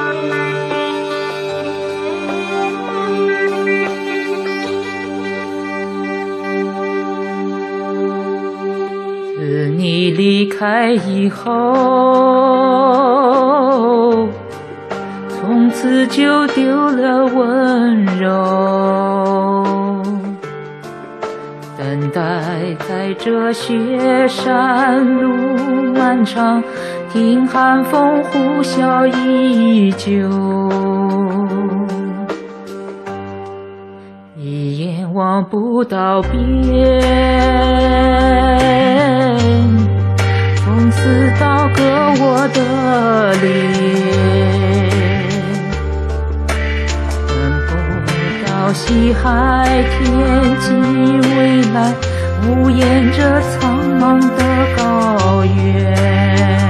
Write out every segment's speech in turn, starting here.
自你离开以后，从此就丢了温柔，等待在这雪山路漫长，听寒风呼啸依旧，一眼望不到边，风似刀割我的脸，闻不到西海天际未来，无言着苍茫的高原。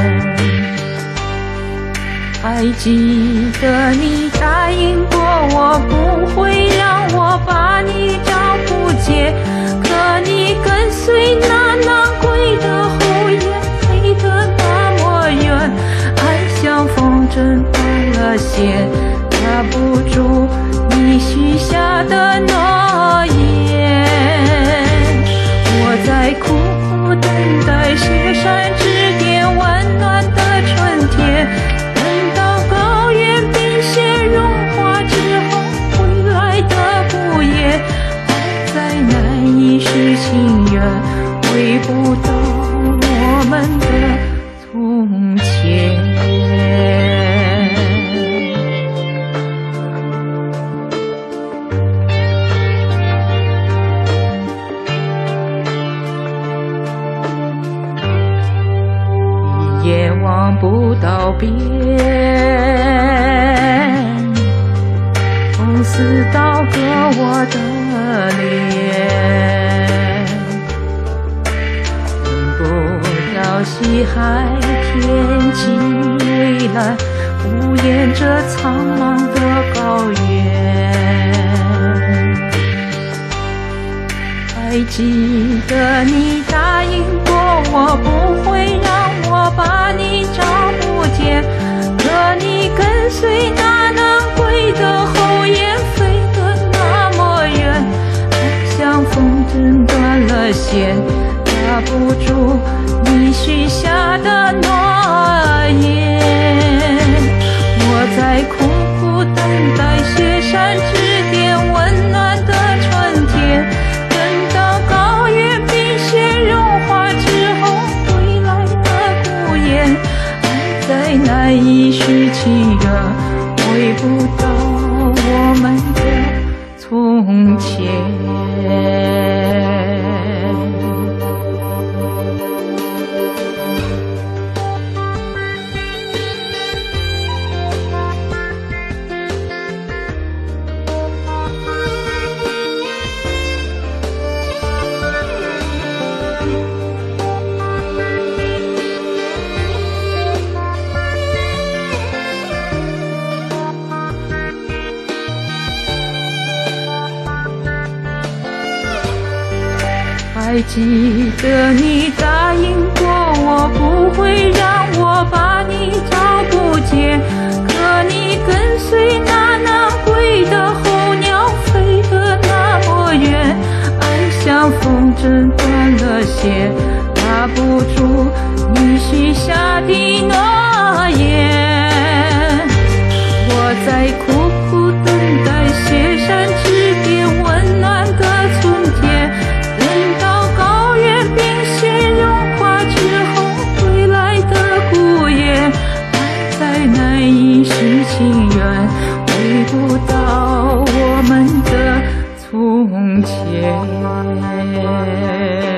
还记得你答应过我，不会让我把你找不见，可你跟随那南归的后雁，飞得那么远，爱像风筝断了线，抓不住你许下的诺言。我在苦苦等待雪山之巅温暖的春天，等到高原冰雪融化之后回来的不夜，爱再难以续情缘，回不到我们的从前。也望不到边，风似刀割我的脸，闻不到西海天际蔚蓝，无言着苍茫的高原。还记得你答应过我，不会让我把你找不见，可你跟随那南归的后雁，飞得那么远，爱像风筝断了线，抓不住你许下的诺言。我在苦苦等待雪山之巅温暖的春天，等到高原冰雪融化之后回来的孤雁，爱再难以续情缘，回不到我们的从前。还记得你答应过我，不会让我把你找不见，可你跟随那南归的候鸟，飞得那么远，爱像风筝断了线，抓不住你许下的诺言。我在苦苦等待雪山之巅温暖的春天，等到高原冰雪融化之后回来的孤雁，爱再难以续情缘，回不到我们的从前。